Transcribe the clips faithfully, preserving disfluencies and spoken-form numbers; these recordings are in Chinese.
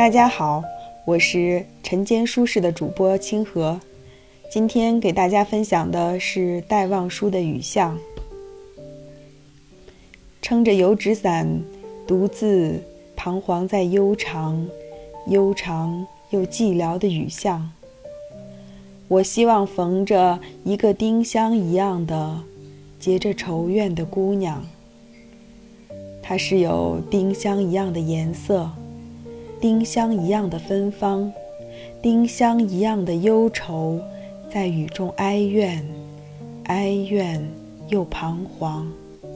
大家好，我是晨间书室的主播清河，今天给大家分享的是戴望舒的雨巷。撑着油纸伞，独自彷徨在悠长、悠长又寂寥的雨巷。我希望逢着一个丁香一样的结着愁怨的姑娘，她是有丁香一样的颜色，丁香一样的芬芳，丁香一样的忧愁，在雨中哀怨，哀怨又彷徨。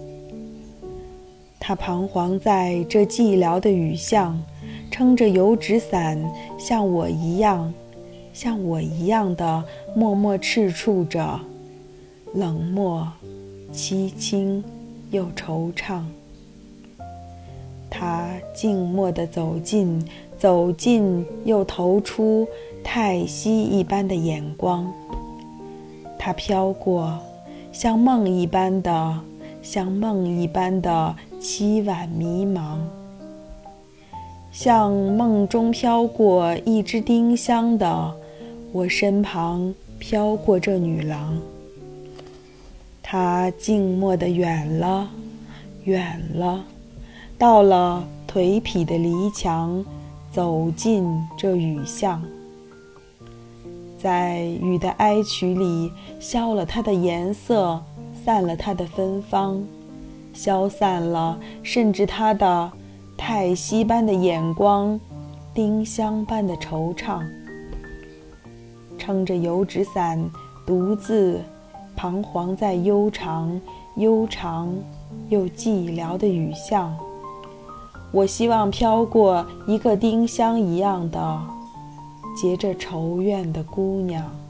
她彷徨在这寂寥的雨巷，撑着油纸伞，像我一样，像我一样的默默赤触着，冷漠、凄清又惆怅。他静默地走近，走近又投出叹息一般的眼光。他飘过，像梦一般的，像梦一般的凄婉迷茫，像梦中飘过一只丁香的，我身旁飘过这女郎。她静默地远了，远了，到了颓圮的篱墙，走进这雨巷，在雨的哀曲里消了它的颜色，散了它的芬芳，消散了甚至它的叹息般的眼光，丁香般的惆怅。撑着油纸伞，独自彷徨在悠长、悠长又寂寥的雨巷。我希望飘过一个丁香一样的结着愁怨的姑娘。